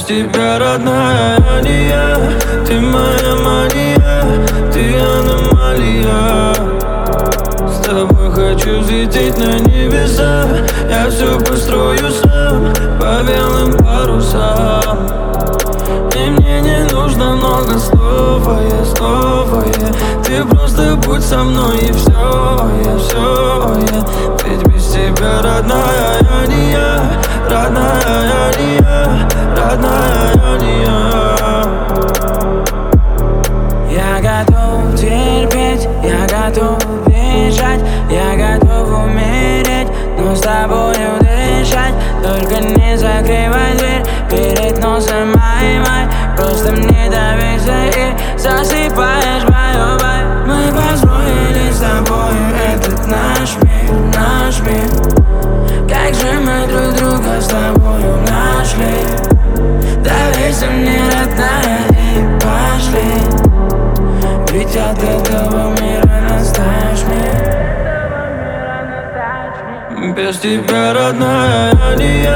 тебя, родная, я не я. Ты моя мания, ты аномалия. С тобой хочу взлететь на небеса. Я все построю сам по белым парусам. И мне не нужно много слов, ты просто будь со мной и все, ведь без тебя, родная, я не я, родная, я не я, родная, я не я. Я готов терпеть, я готов бежать, я готов умереть, но с тобою дышать. Только не закрывай дверь перед носом май. Просто мне доверься и засыпаешь бай. Мы построили с тобою этот наш мир. Как же мы друг друга с тобою нашли. Доверься мне, родная, и пошли. Ведь от этого мира настаешь мне. Без тебя, родная, я не я.